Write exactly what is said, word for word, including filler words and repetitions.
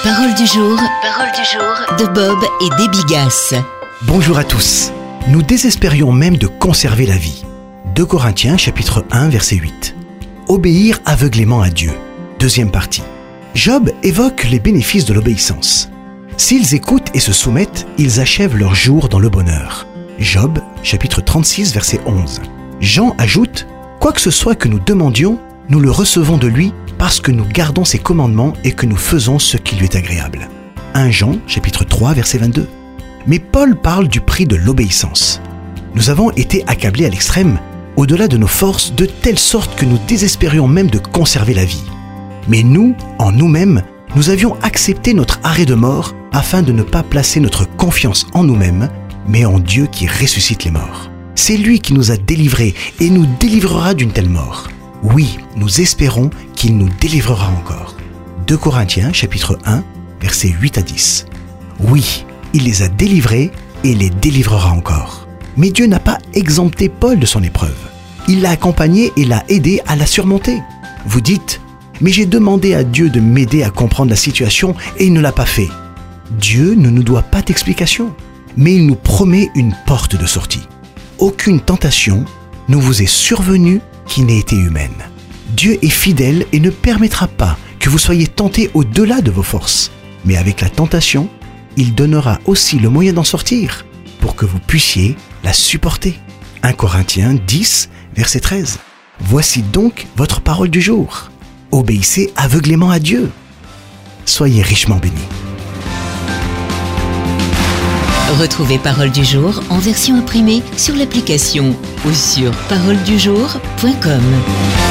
Parole du jour, parole du jour de Bob et Debbie Gass. Bonjour à tous. Nous désespérions même de conserver la vie. deux Corinthiens chapitre un verset huit. Obéir aveuglément à Dieu. Deuxième partie. Job évoque les bénéfices de l'obéissance. S'ils écoutent et se soumettent, ils achèvent leur jour dans le bonheur. Job chapitre trente-six verset onze. Jean ajoute « Quoi que ce soit que nous demandions, nous le recevons de lui parce que nous gardons ses commandements et que nous faisons ce qui lui est agréable. » premier Jean chapitre trois verset vingt-deux. Mais Paul parle du prix de l'obéissance. Nous avons été accablés à l'extrême, au-delà de nos forces, de telle sorte que nous désespérions même de conserver la vie. Mais nous, en nous-mêmes, nous avions accepté notre arrêt de mort afin de ne pas placer notre confiance en nous-mêmes, mais en Dieu qui ressuscite les morts. C'est lui qui nous a délivrés et nous délivrera d'une telle mort. Oui, nous espérons qu'il nous délivrera encore. deux Corinthiens chapitre un, versets huit à dix. Oui, il les a délivrés et les délivrera encore. Mais Dieu n'a pas exempté Paul de son épreuve. Il l'a accompagné et l'a aidé à la surmonter. Vous dites, mais j'ai demandé à Dieu de m'aider à comprendre la situation et il ne l'a pas fait. Dieu ne nous doit pas d'explication, mais il nous promet une porte de sortie. Aucune tentation ne vous est survenue qui n'ait été humaine. Dieu est fidèle et ne permettra pas que vous soyez tentés au-delà de vos forces. Mais avec la tentation, il donnera aussi le moyen d'en sortir pour que vous puissiez la supporter. premier Corinthiens dix, verset treize. Voici donc votre parole du jour. Obéissez aveuglément à Dieu. Soyez richement bénis. Retrouvez Parole du jour en version imprimée sur l'application ou sur parole du jour point com.